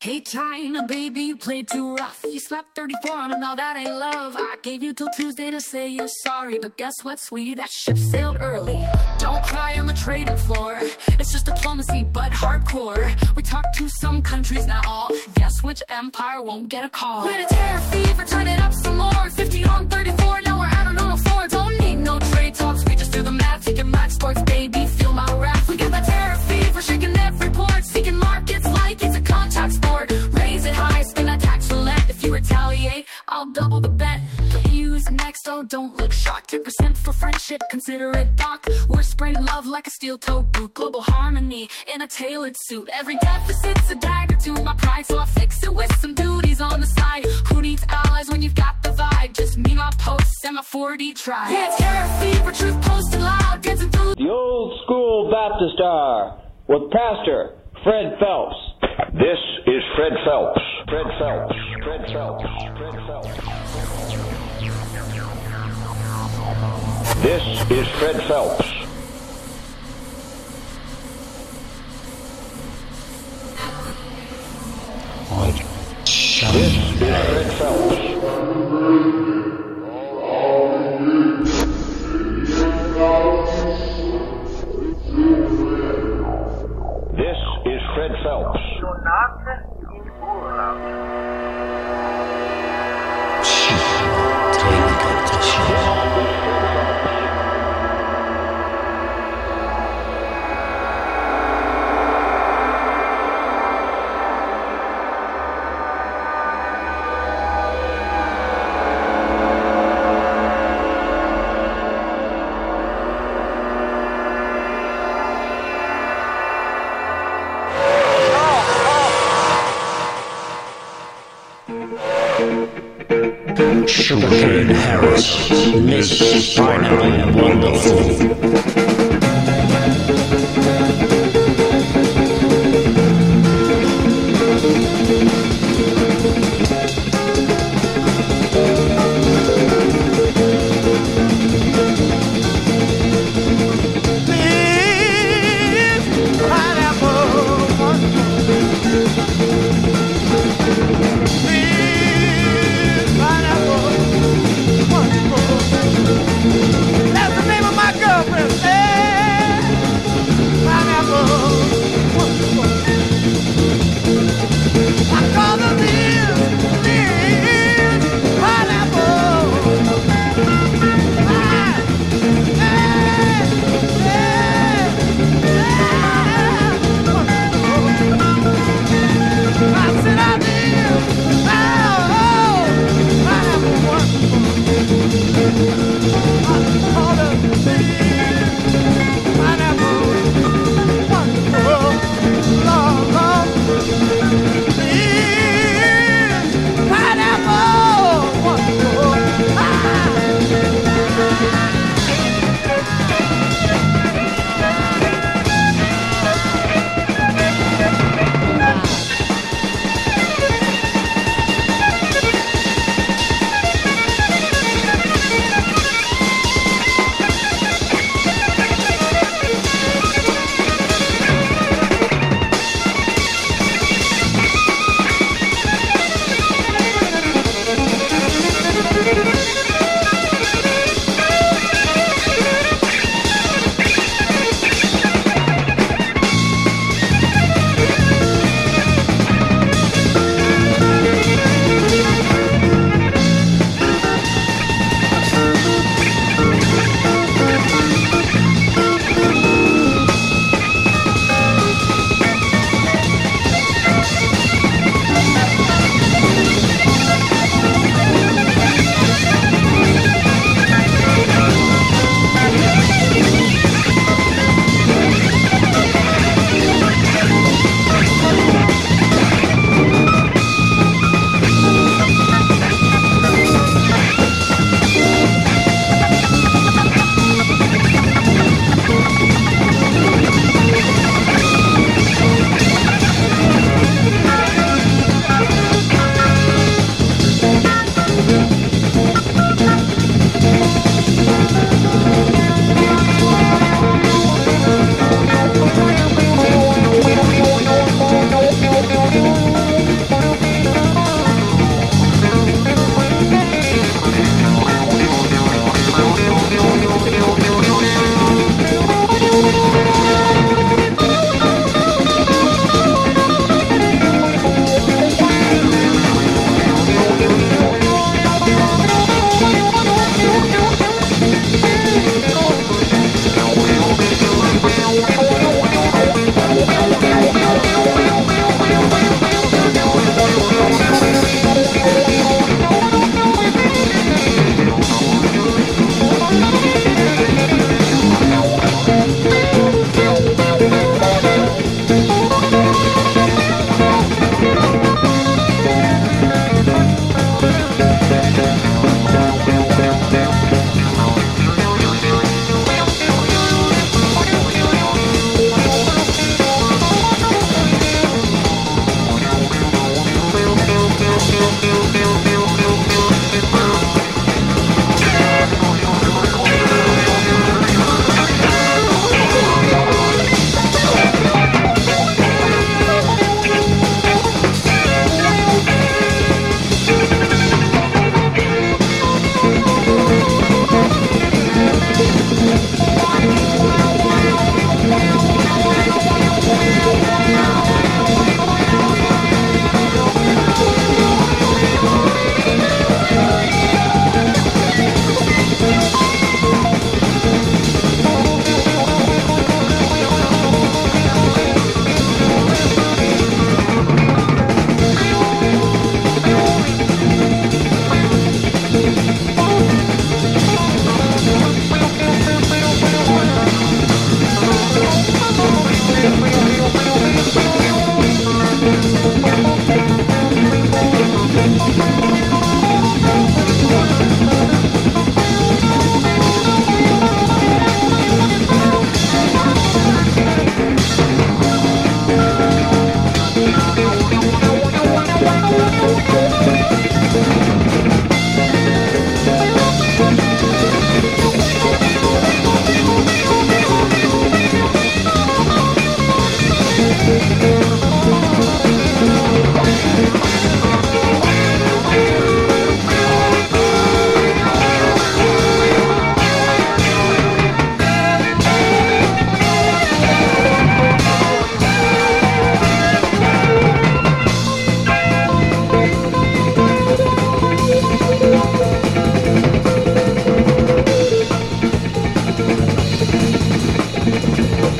Hey China, baby, you played too rough. You slapped 34 on him, now that ain't love. I gave you till Tuesday to say you're sorry, but guess what, sweetie, that ship sailed early. Don't cry on the trading floor, it's just diplomacy, but hardcore. We talked to some countries, not all. Guess which empire won't get a call? We're in a terror fever, turn it up some more. 50 on 34, now we're out on the floor. Don't need no trade talks, we just do the math. Taking match sports, baby, feel my wrath. We got that terror fever, shaking every port. Seeking markets like it's a contact sport. Raise it high, spin that tax roulette. If you retaliate, I'll double the bet. Use next, oh don't look shocked. 10% for friendship, consider it doc. We're spraying love like a steel-toe boot. Global harmony in a tailored suit. Every deficit's a dagger to my pride, so I'll fix it with some duties on the side. Who needs allies when you've got the vibe? Just me, my posts, and my 4D tribe. Yeah, it's terror fever, truth posted loud, dancing through the old school Baptist hour with Pastor Fred Phelps. This is Fred Phelps. Fred Phelps. Fred Phelps. Fred Phelps. This is Fred Phelps. This is Fred Phelps. This is Fred Phelps. Sugarcane Harris, Miss Finally Wonderful. That's the name of my girlfriend.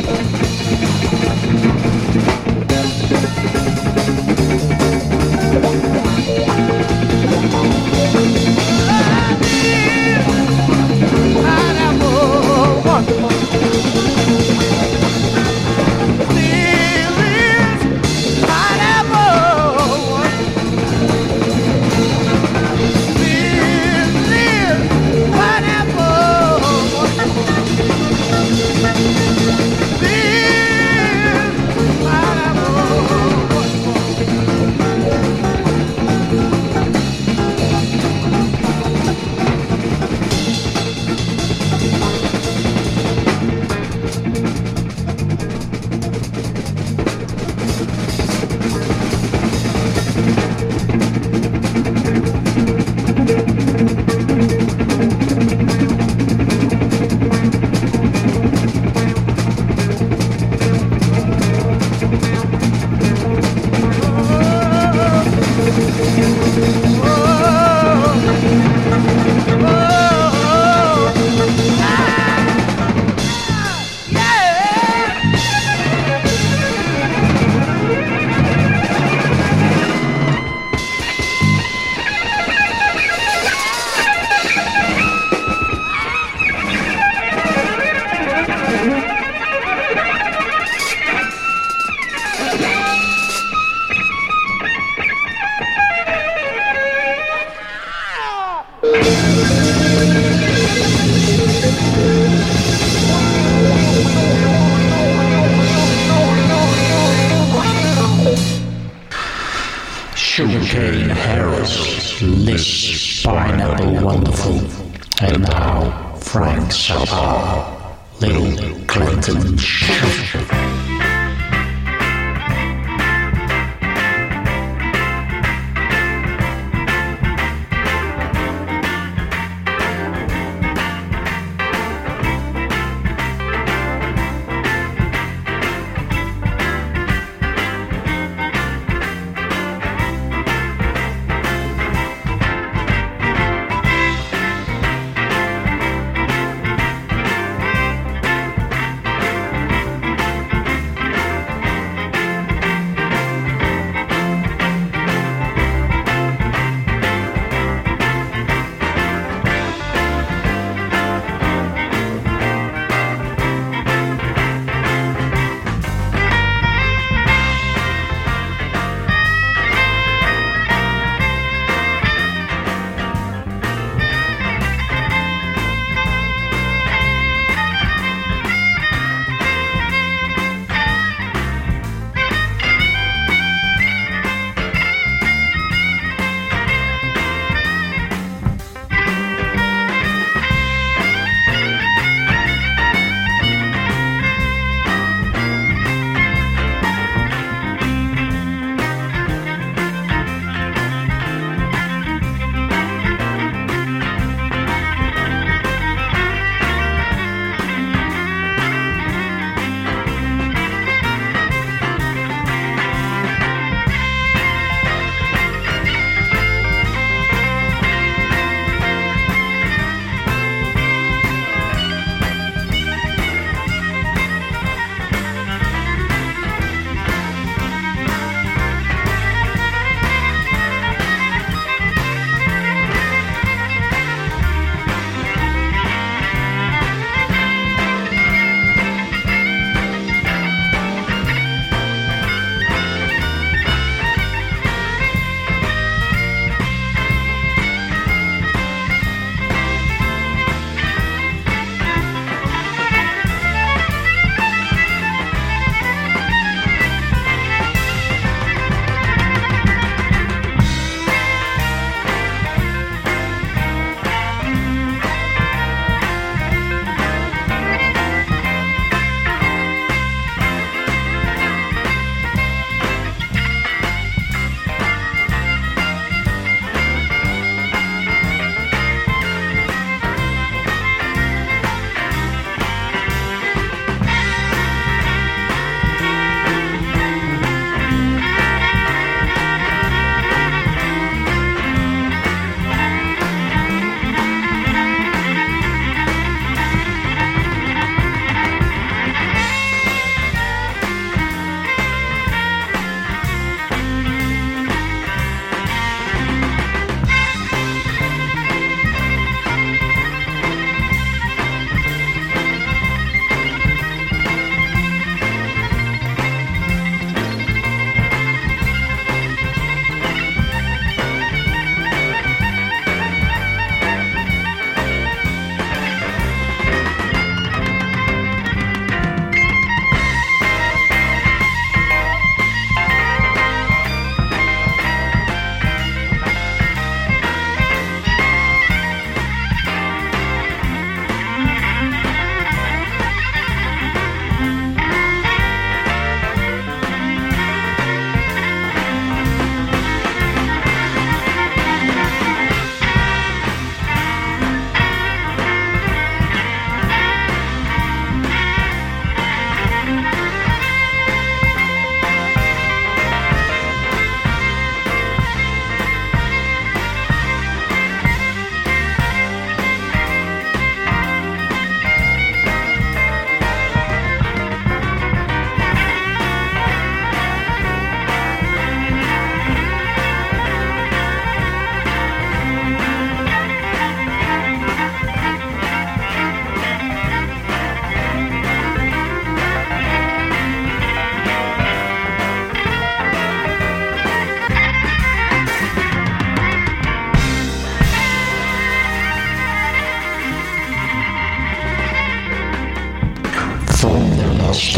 Sugarcane Harris, Lish, Pineapple Wonderful, and now Frank Zappa, Little Clinton.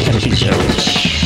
episodes.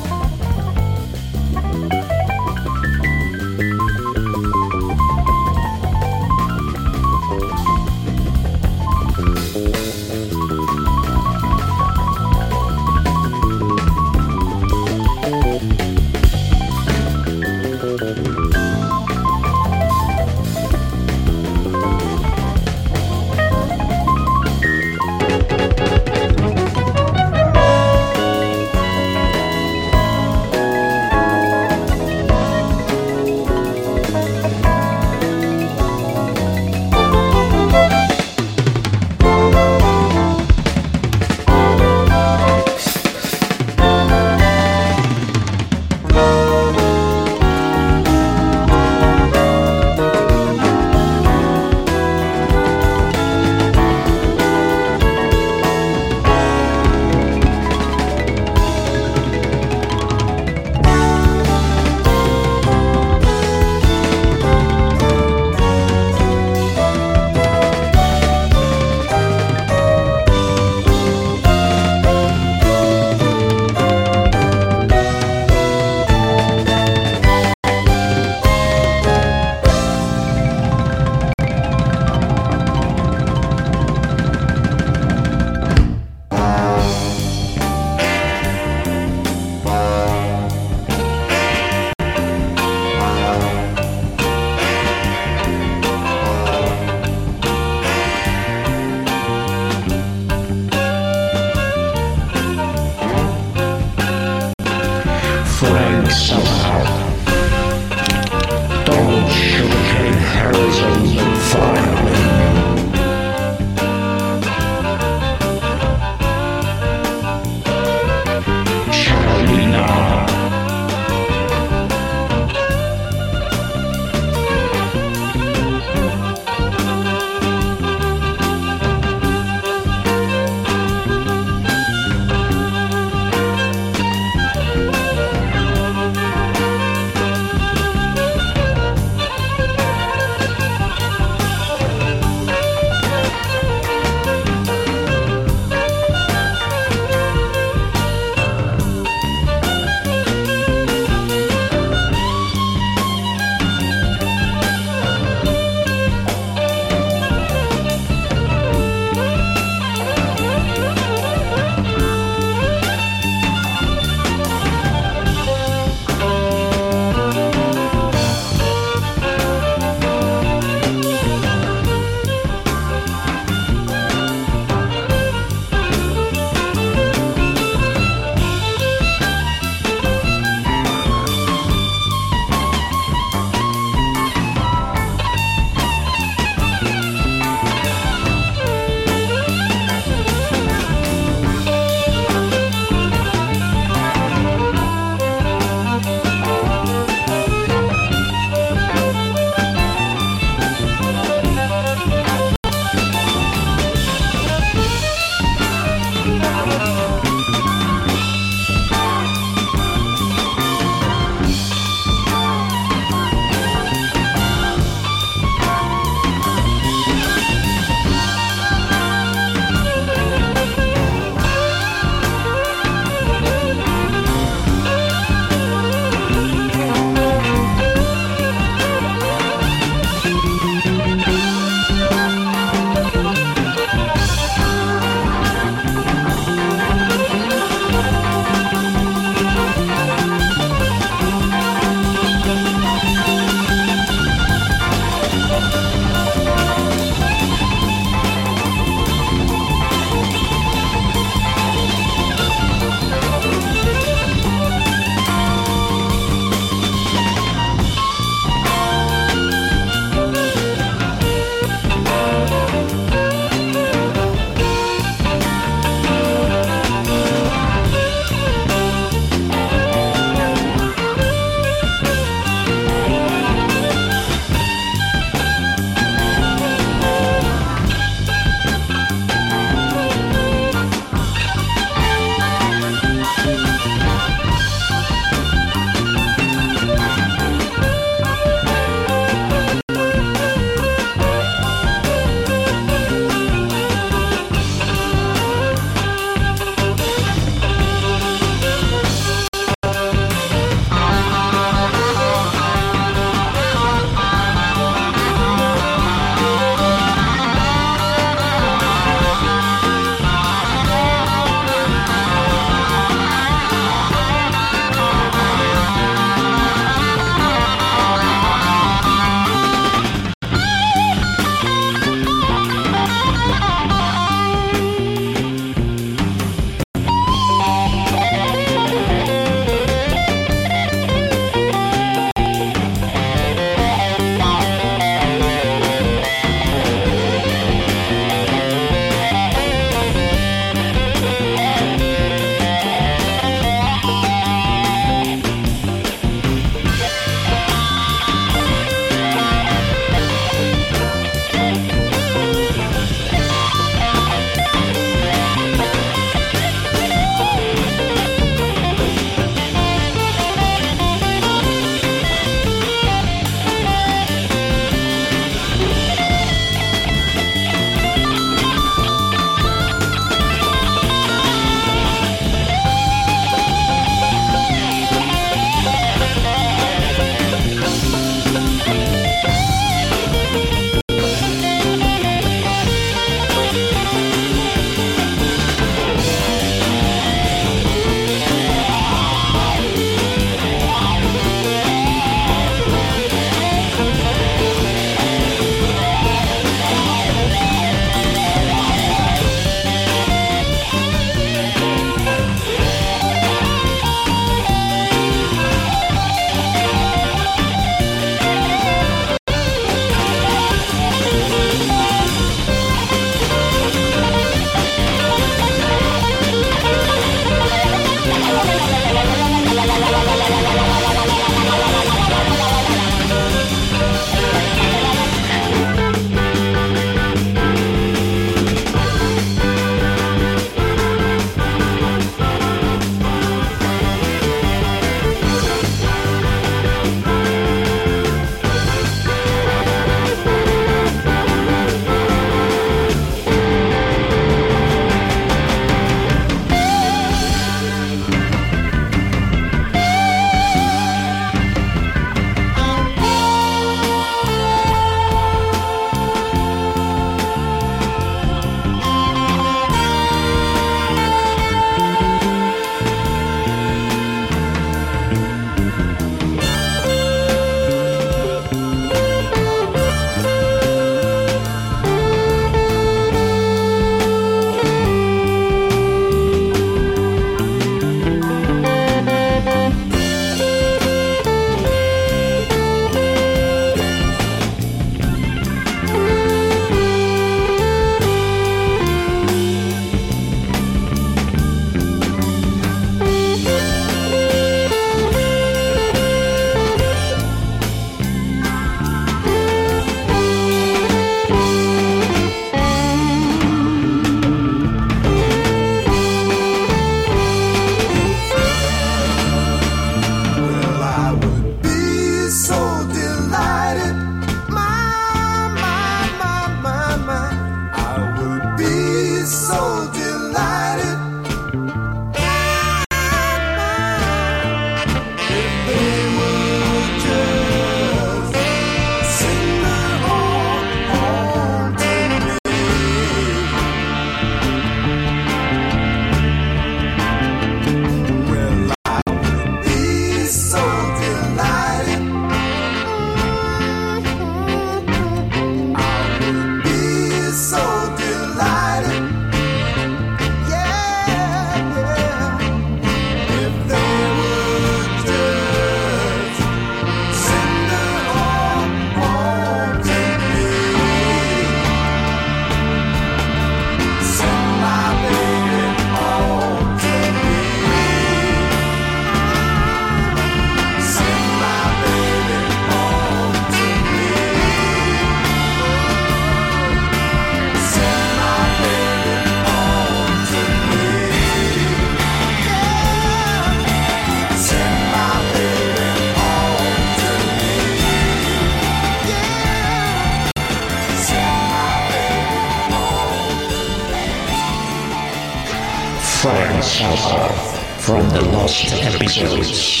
Frank Zappa from the lost episodes.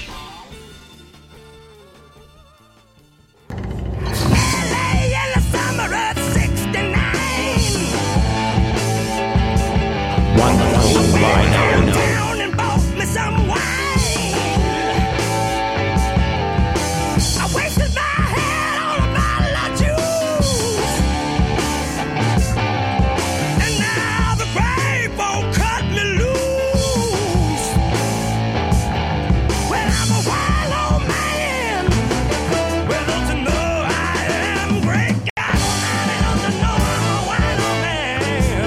Wonderful wine. Down and bought me some wine. I wasted my head on a bottle of juice, and now the grave won't cut me loose. Well, I'm a wild old man. Well, don't you know I am great? God Almighty, don't you know I'm a wild old man?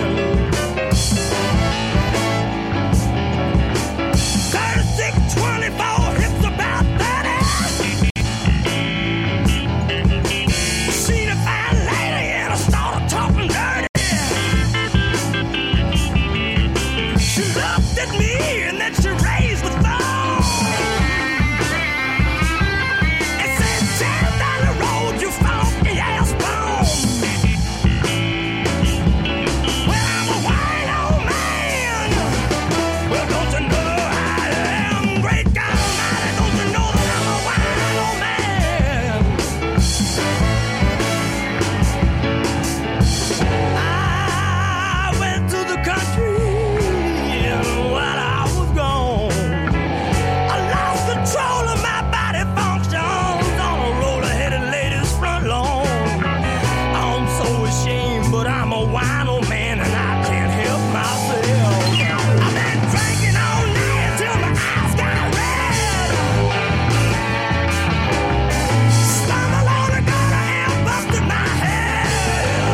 36, 24, hips about 30. Seen a fine lady and I started talking dirty. She looked at me and then she raised the phone and said, "Jam down the road, you funky ass bone." Well, I'm a white old man. Well, don't you know I am great God Almighty? Don't you know that I'm a wild old man? I went to the country and while I was gone, I lost control of my body functions on a roller-headed lady's front lawn. I'm so ashamed, but I'm a wine old man and I can't help myself. I've been drinking all night till my eyes got red. Stumbled on the gutter and busted my head.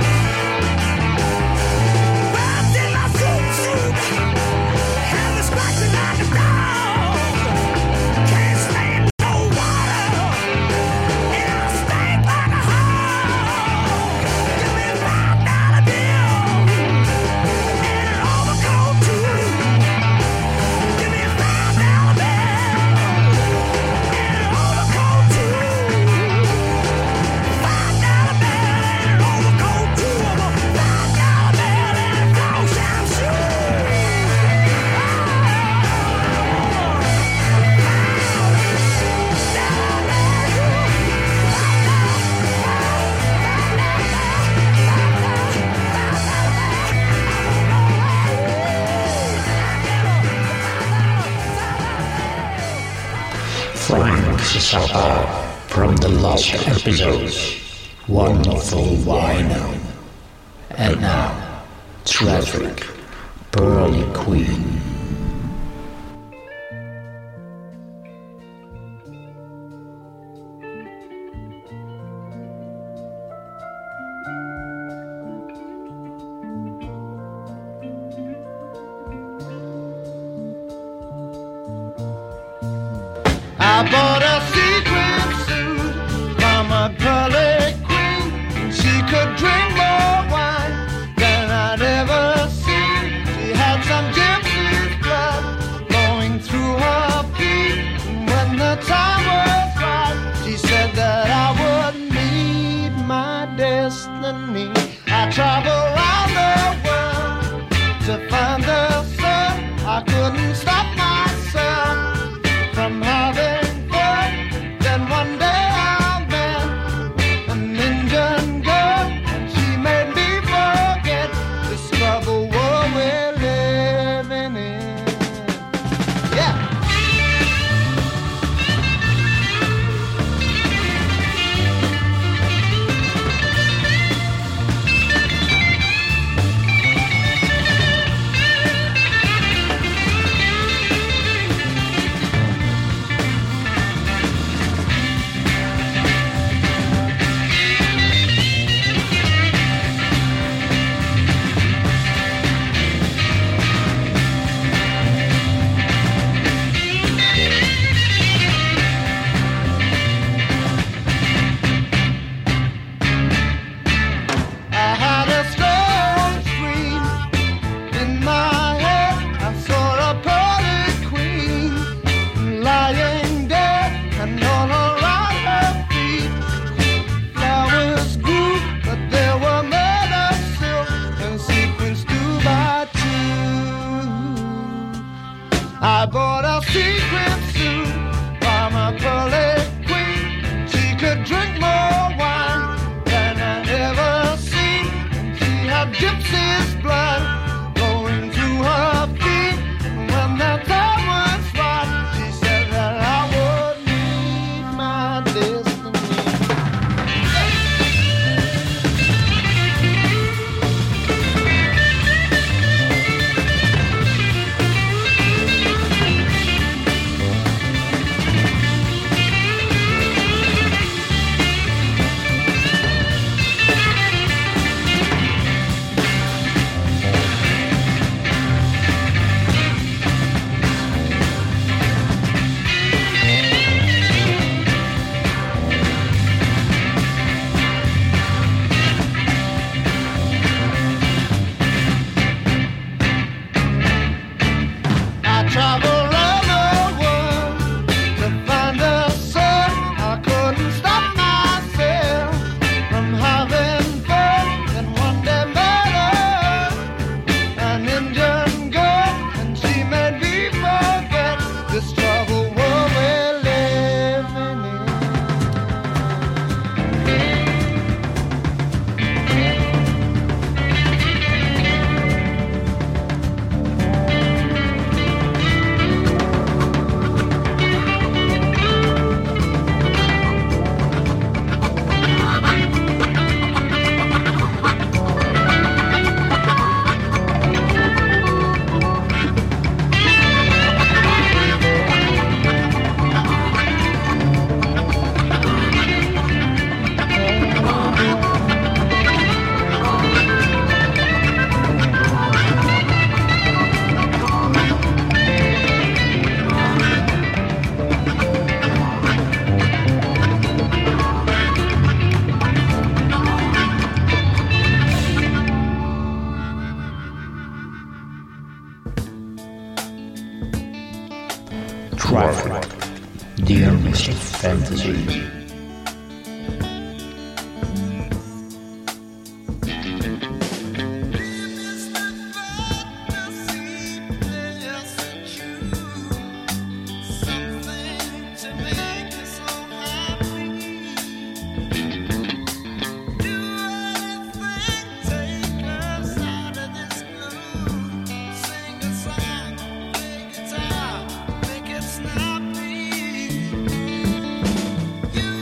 Rubbed in my soup, had me scratching like a dog. Can't stand no water, and I stink like a hog. Give me $5 bill and an overcoat too. Give me $5 bill and an overcoat too. $5 bill and an overcoat too. $5 bill and a floor sham shoe. Frank Zappa from the lost episodes. Wonderful wino. And now, Traffic, Pearly Queen. I bought a sequin suit from a pearly queen. She could drink more wine than I'd ever seen. She had some gypsy's blood going through her feet. And when the time was right, she said that I would meet my destiny. I traveled around the world to find the sun. I couldn't stop myself from having fun. sequin suit by my pearly queen. She could drink more wine than I ever seen. She had gypsy's blood flowing through her feet. When that time was right, she said that I would meet my destiny. Travel around the world to find the sun. I couldn't stop myself from having fun. And one day met an Indian girl, and she made me forget this troubled world we're living in. Traffic, the earnest fantasy. You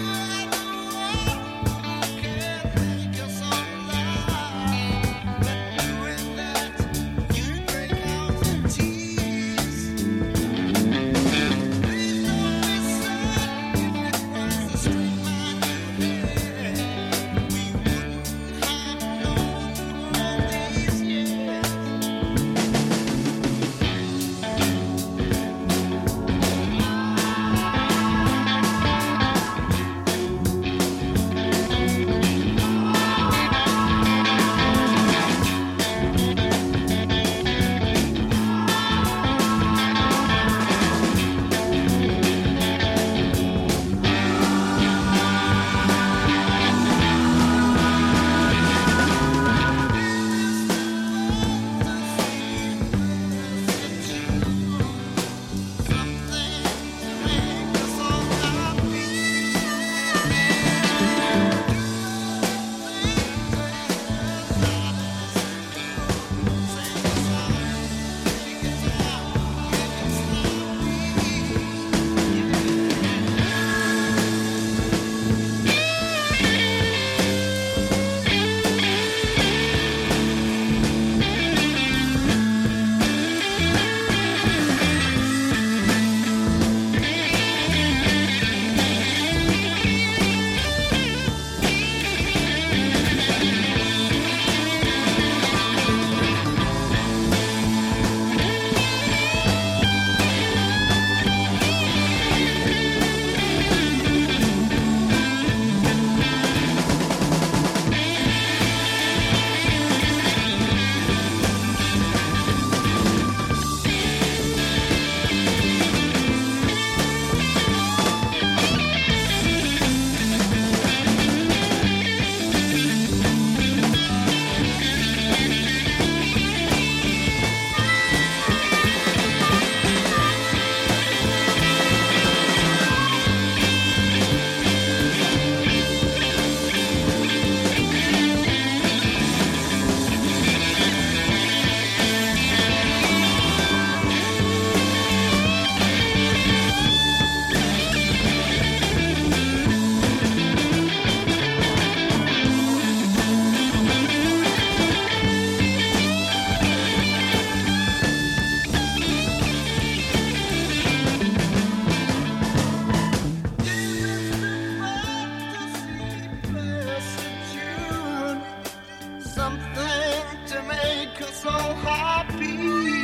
to make us all happy.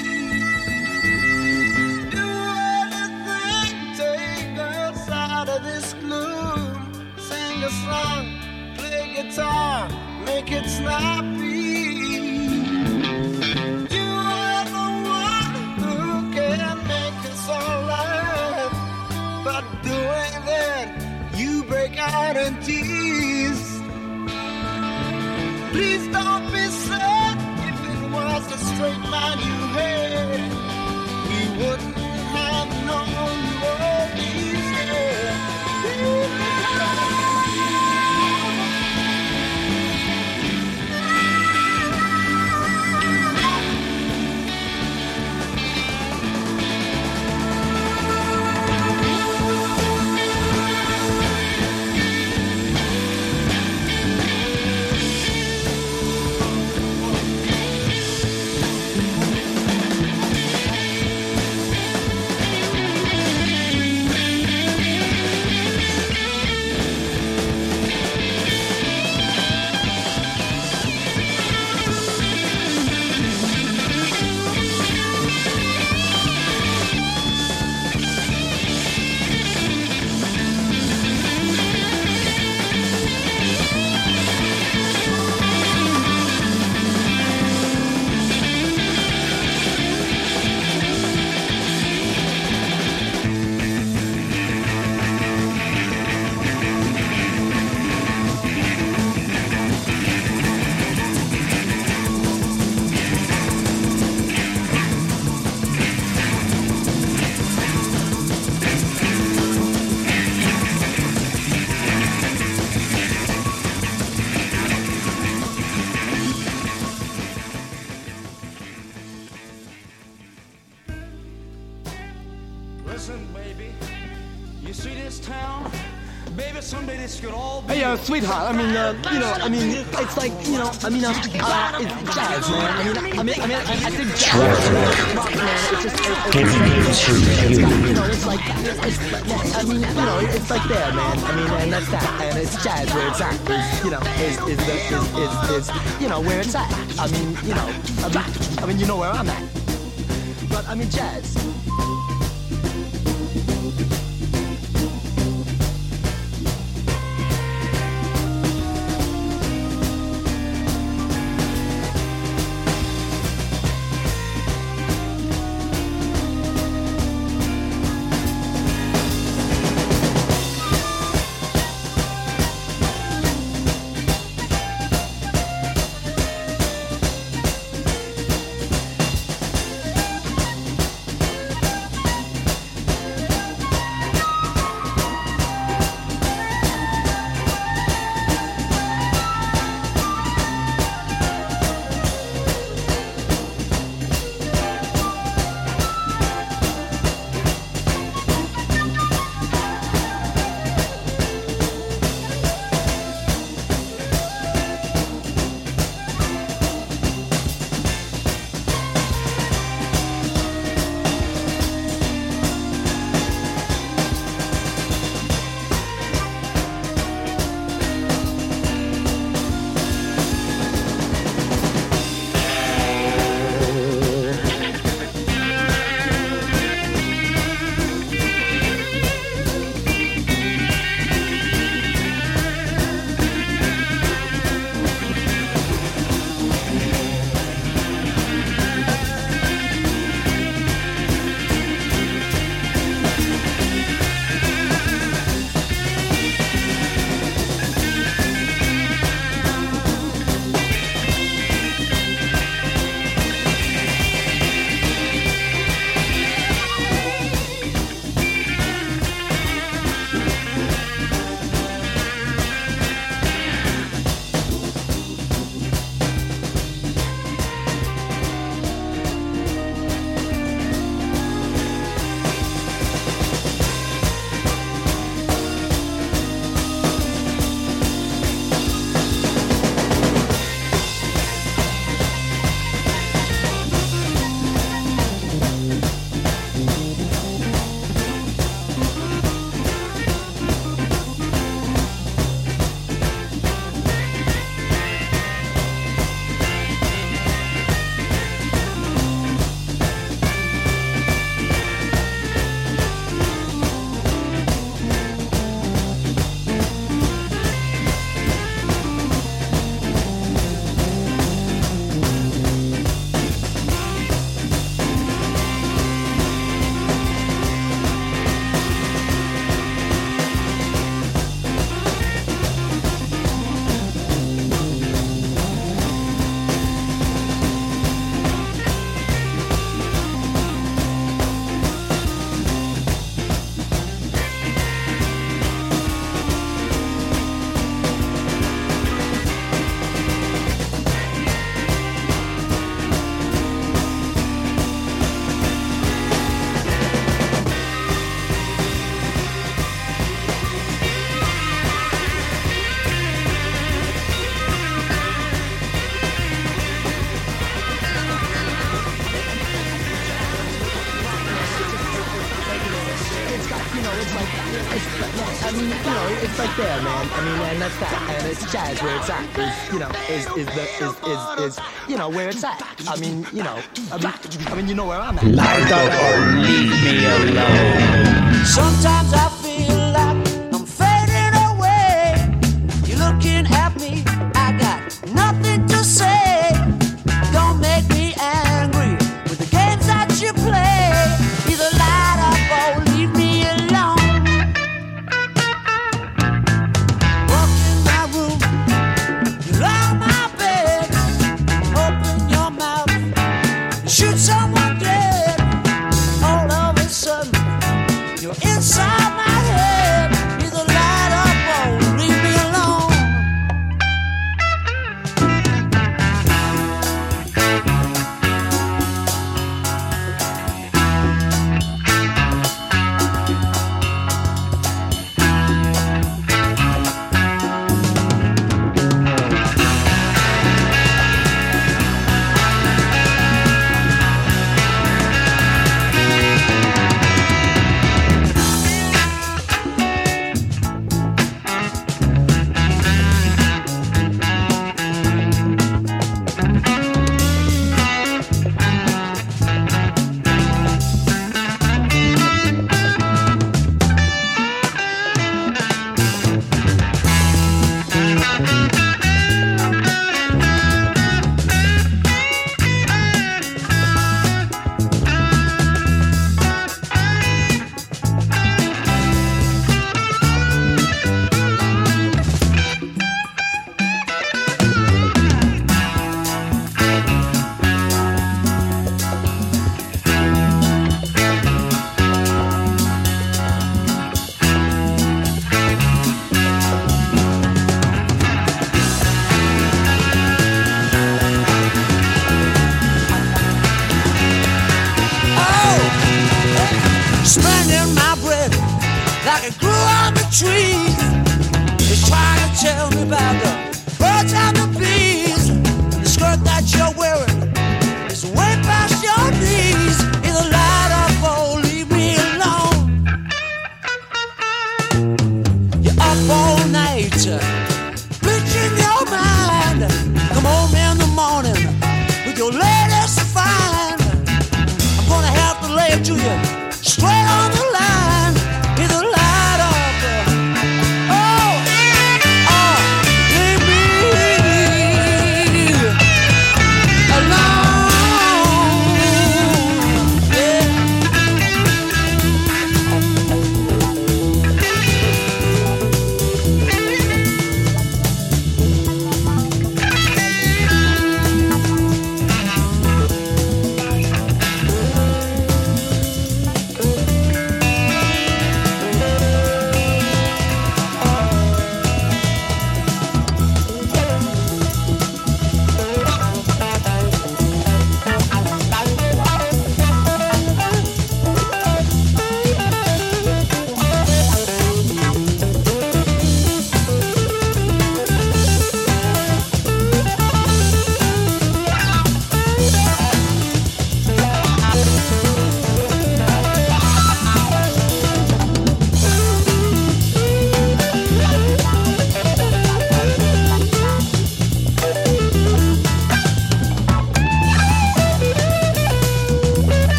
Do anything, take us out of this gloom. Sing a song, play guitar, make it snappy. You are the one who can make us all laugh. But doing that, you break out in tears. Please don't be sad. If it was a straight man you had, we wouldn't have known all these years. Hey, sweetheart. I mean, it's like, it's jazz, man. I think jazz, rock, man. It's just, Giving it to you. it's like, it's like there, man. And that's that. And it's jazz where it's at. Is where it's at. You know where I'm at. But jazz. I mean, you know, it's right there, man. I mean, and that's that. And it's jazz where it's at. Is you know, is you know where it's at. I mean, you know, I mean, you know where I'm at. Light up or leave me alone. Sometimes I feel like I'm fading away. You're looking at me, I got nothing to say. Don't make me angry with the games that you play. Either light up or leave me alone. Walk in my room, you're on my bed. Open your mouth, shoot someone dead. All of a sudden, you're inside my head. Either light up or leave me alone.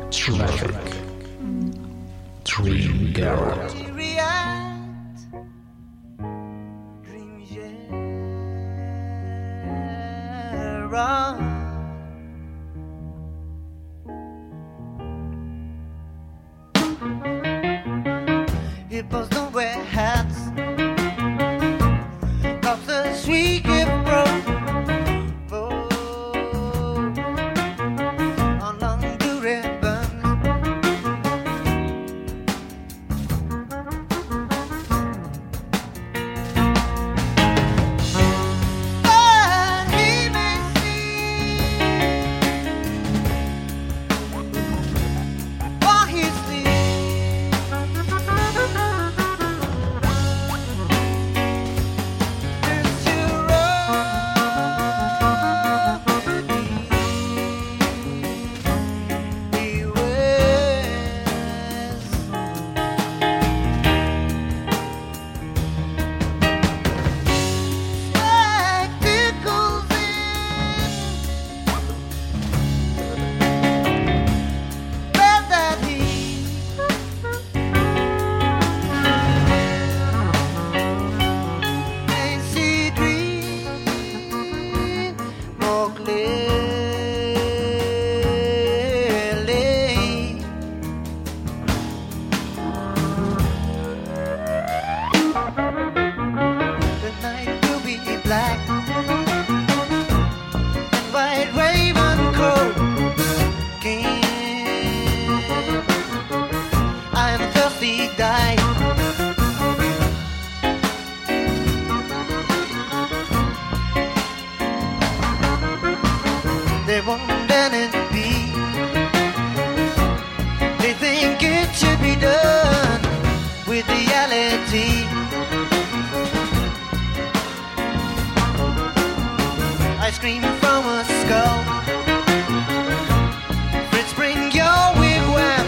Traffic. Dream Girl. Hippos don't wear hats, 'cause the sweet gift broke on long blue ribbons. But he may see while he sleeps. Black and white raven coat king. I am thirsty die. They won't let it be. They think it should be done with reality. I scream from a skull. Fritz, bring your wigwam.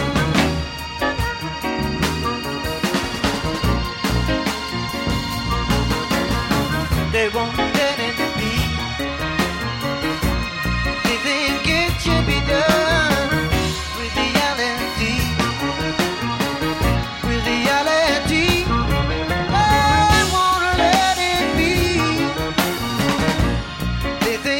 They won't let it be. They think it should be done with reality. With reality. I won't let it be. They think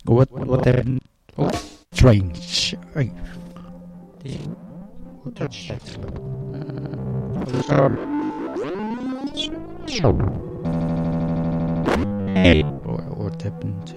What happened? What? Strange. Hey. What happened?